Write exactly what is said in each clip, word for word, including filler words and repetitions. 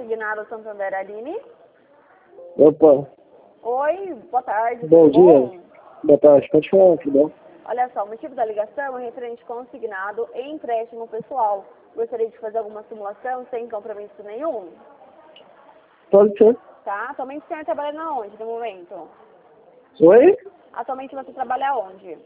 Consignado Santander, Aline. Opa, Oi, boa tarde. bom tudo dia. bom? Boa tarde, pode falar, tudo bom? Olha só, o motivo da ligação é referente consignado e empréstimo pessoal. Gostaria de fazer alguma simulação sem compromisso nenhum, Pode ser. tá? Atualmente o senhor trabalha na onde, no momento? Oi? Atualmente você trabalha onde?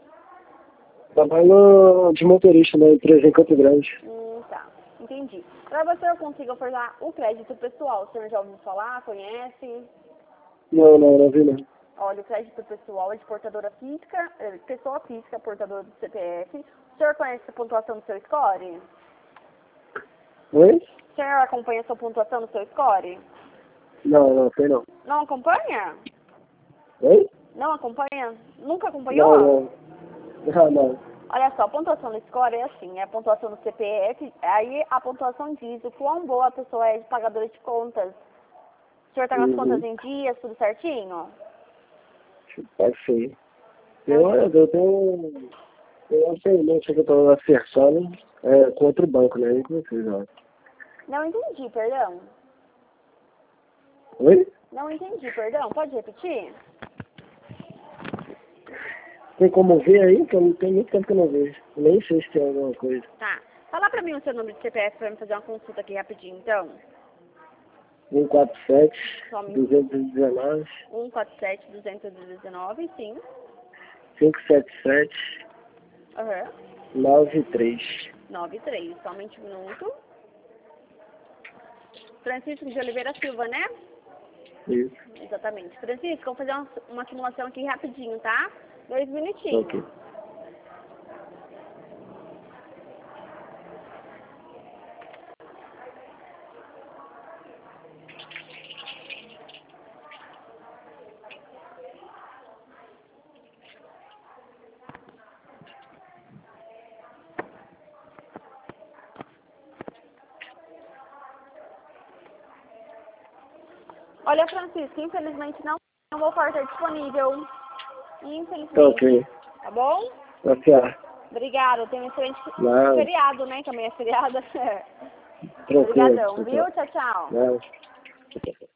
Trabalho de motorista na empresa em Campo Grande. Hum, tá. Entendi. Para você eu consigo ofertar o crédito pessoal. O senhor já ouviu falar, conhece? Não, não, não vi não. Olha, o crédito pessoal é de portadora física, eh, pessoa física, portadora do C P F. O senhor conhece a pontuação do seu score? Oi? O senhor acompanha a sua pontuação do seu score? Não, não, sei não. Não acompanha? Oi? Não acompanha? Nunca acompanhou? Não, não. Ah, não. Olha só, a pontuação do score é assim, é a pontuação do C P F, aí a pontuação diz o quão boa a pessoa é de pagadora de contas. O senhor tá com as Uhum. contas em dias, tudo certinho? Pode ser. Eu, eu tenho... Eu não sei, não sei que eu tô acertando é, com outro banco, né? E com vocês, ó. Não entendi, perdão. Oi? Não entendi, perdão. Pode repetir? Tem como ver aí? Que eu não tenho muito tempo que eu não vejo. Nem sei se tem alguma coisa. Tá. Fala pra mim o seu número de C P F pra me fazer uma consulta aqui rapidinho, então. um quatro sete, Só um dois um nove, um quatro sete, dois um nove, sim. cinco sete sete, Aham. nove três. nove três. Somente um minuto. Francisco de Oliveira Silva, né? Isso. Exatamente. Francisco, vamos fazer uma, uma simulação aqui rapidinho, tá? Dois minutinhos. Ok. Olha, Francisco, infelizmente não tem uma oferta disponível. Infelizmente. Tá ok. Tá bom? Tá certo. Obrigada. Tem um excelente Não, feriado, né? Também é feriado. tranquilo. Obrigadão, viu? Tranquilo. Tchau, tchau. Não.